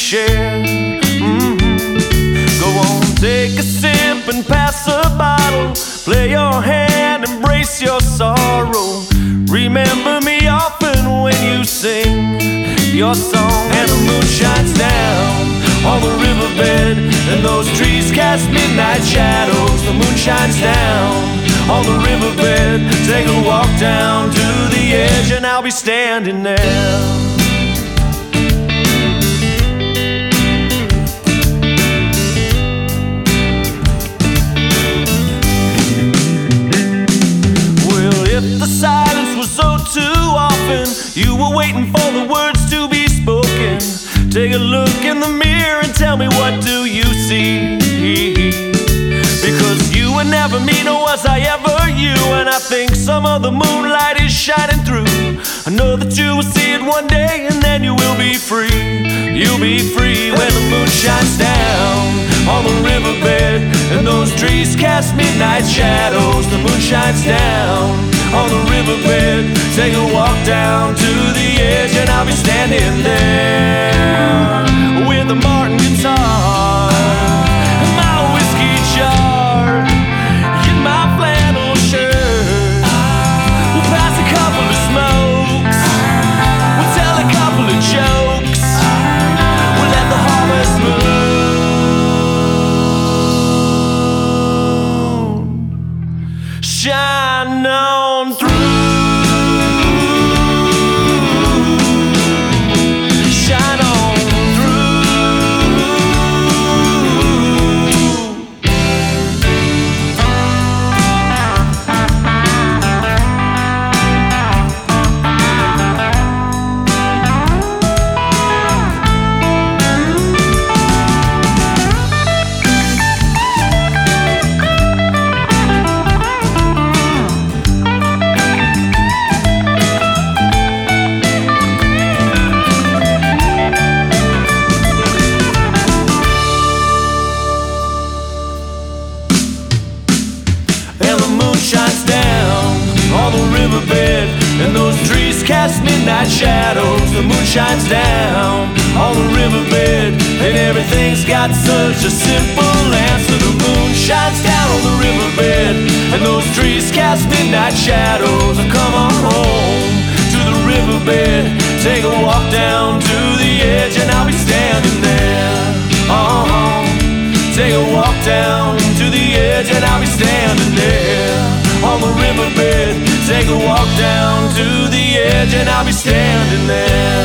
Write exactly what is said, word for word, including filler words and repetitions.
share. Mm-hmm. Go on, take a sip and pass a bottle. Play your hand, embrace your sorrow. Remember me often when you sing your song. And the moon shines down on the riverbed, and those trees cast midnight shadows. The moon shines down on the riverbed. Take a walk down to the edge, and I'll be standing there. You were waiting for the words to be spoken. Take a look in the mirror and tell me, what do you see? Because you were never me, nor was I ever you. And I think some of the moonlight is shining through. I know that you will see it one day, and then you will be free. You'll be free when the moon shines down on the riverbed, and those trees cast midnight shadows. The moon shines down on the riverbed. Take a walk down to the edge, and I'll be standing there with a Martin guitar and my whiskey jar in my flannel shirt. We'll pass a couple of smokes, we'll tell a couple of jokes, we'll let the harvest moon shine on through. Shines down on the riverbed, and those trees cast midnight shadows. The moon shines down on the riverbed, and everything's got such a simple answer. The moon shines down on the riverbed, and those trees cast midnight shadows. Oh, come on home to the riverbed. Take a walk down to the edge, and I'll be standing there. Oh, take a walk down to the edge, and I'll be standing there on the riverbed. Take a walk down to the edge, and I'll be standing there.